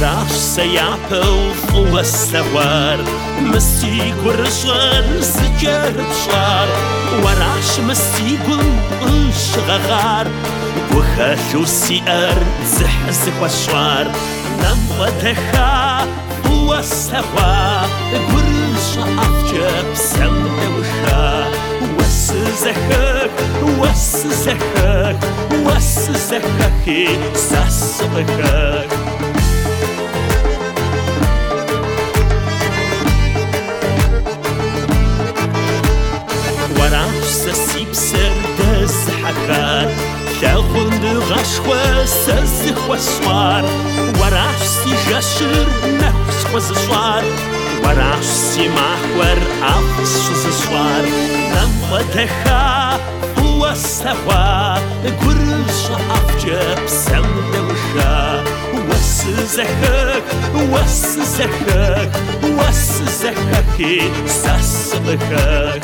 وراش سيعبل فوق السوار مسي قرشار سجار بشار وراش مسي قلش غغار وخاشو سيار زحزح وشوار نم ودخا فوق السوا قرش أفجب سمد وشا وسزخك وسزخك وسزخك ساسبخك وراش سسيب سردز حكار تاخد غشوة سزخ وسوار وراش سيجاشر نفس وزشوار وراش سيمحور أفس وزشوار نم دخا وسوا قرش أفجب سمد وشا وسزخك وسزخك وسزخك ساسبخك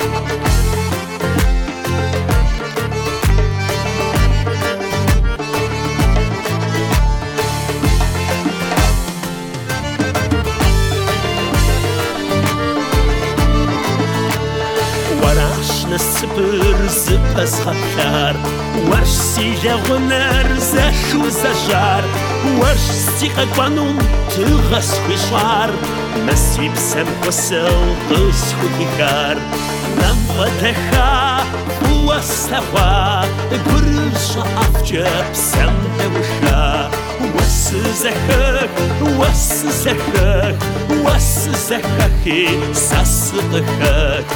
نسبر زبز خبكار ورش سيغونر زشو زجار ورش سيغوانوم تغس خوشوار مسيب سم وسل قس خوكيكار نم ودخا وسوا قرش أفجب سم دوشا وسزخك وسزخك وسزخك ساسبخك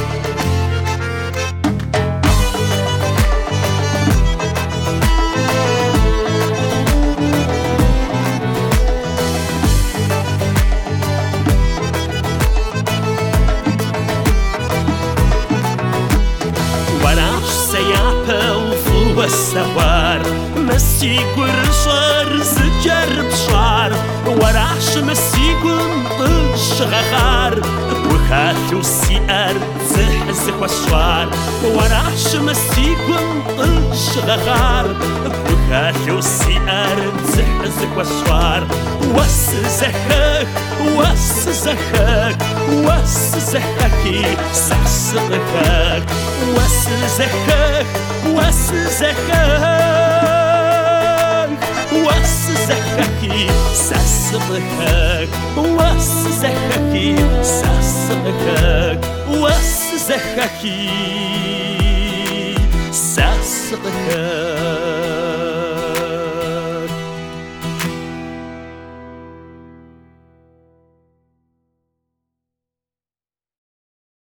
السوار مسي قرشار زجر بشار وراش مسي قنطش غغار وخاتو سيار زحزح وشوار وراش مسي قنطش غغار وخاتو سيار زحزح وشوار وسزخك وسزخك وسزخك ساسبخك وسزخك وسزخك وسزخك ساسبخك وسزخك ساسبخك وسزخك ساسبخك